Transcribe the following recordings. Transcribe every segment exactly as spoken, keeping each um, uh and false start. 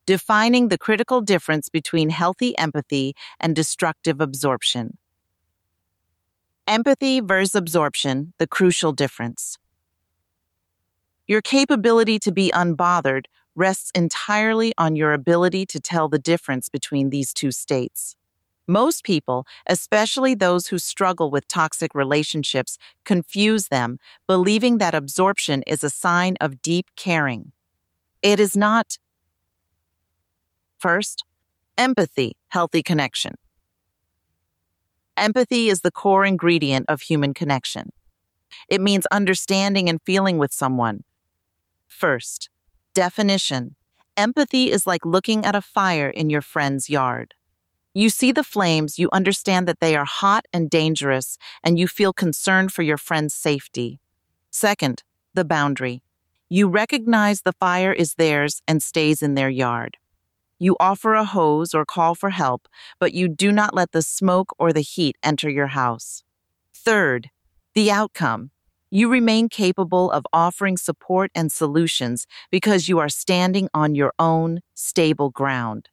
defining the critical difference between healthy empathy and destructive absorption. Empathy versus absorption, the crucial difference. Your capability to be unbothered rests entirely on your ability to tell the difference between these two states. Most people, especially those who struggle with toxic relationships, confuse them, believing that absorption is a sign of deep caring. It is not. First, empathy, healthy connection. Empathy is the core ingredient of human connection. It means understanding and feeling with someone. First, definition. Empathy is like looking at a fire in your friend's yard. You see the flames, you understand that they are hot and dangerous, and you feel concerned for your friend's safety. Second, the boundary. You recognize the fire is theirs and stays in their yard. You offer a hose or call for help, but you do not let the smoke or the heat enter your house. Third, the outcome. You remain capable of offering support and solutions because you are standing on your own stable ground.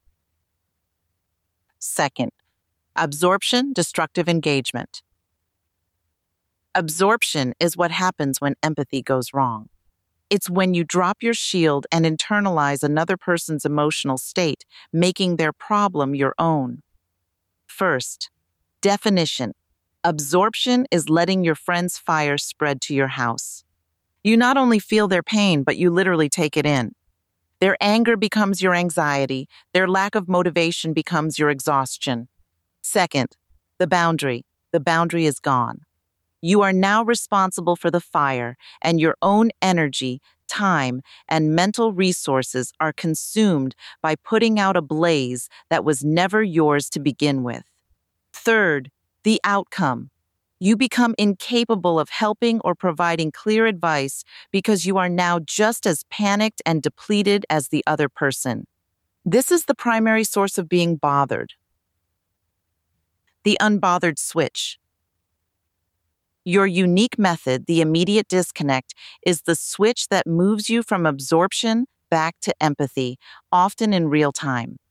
Second, absorption, destructive engagement. Absorption is what happens when empathy goes wrong. It's when you drop your shield and internalize another person's emotional state, making their problem your own. First, definition. Absorption is letting your friend's fire spread to your house. You not only feel their pain, but you literally take it in. Their anger becomes your anxiety. Their lack of motivation becomes your exhaustion. Second, the boundary. The boundary is gone. You are now responsible for the fire, and your own energy, time, and mental resources are consumed by putting out a blaze that was never yours to begin with. Third, the outcome. You become incapable of helping or providing clear advice because you are now just as panicked and depleted as the other person. This is the primary source of being bothered. The unbothered switch. Your unique method, the immediate disconnect, is the switch that moves you from absorption back to empathy, often in real time.